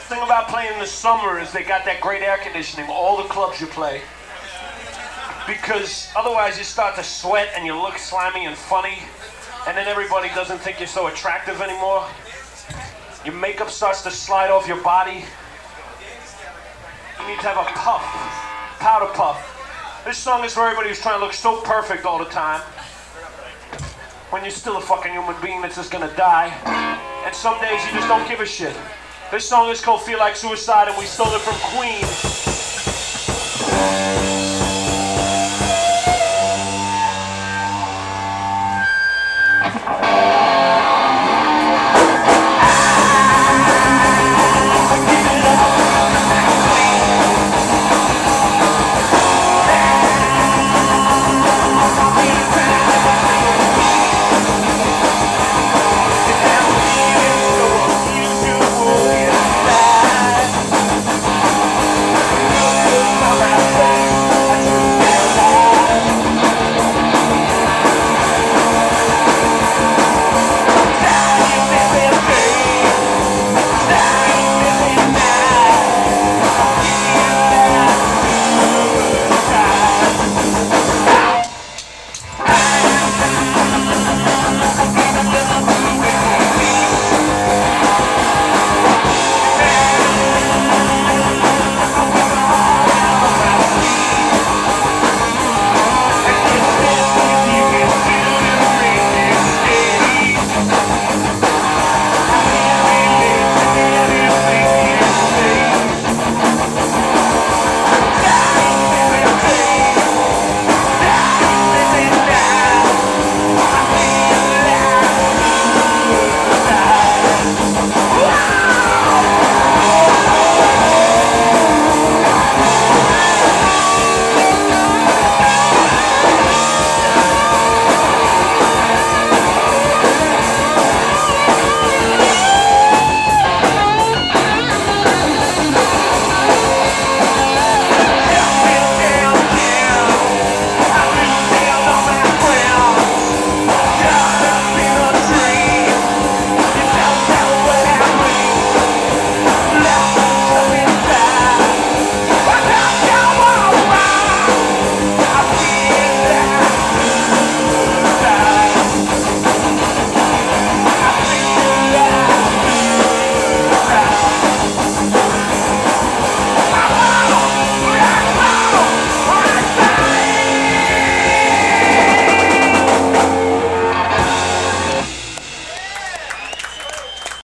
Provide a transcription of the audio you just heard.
thing about playing in the summer is they got that great air conditioning, all the clubs you play. Because otherwise you start to sweat and you look slimy and funny, and then everybody doesn't think you're so attractive anymore. Your makeup starts to slide off your body. You need to have a puff, powder puff. This song is for everybody who's trying to look so perfect all the time, when you're still a fucking human being that's just gonna die. And some days you just don't give a shit. This song is called Feel Like Suicide, and we stole it from Queen.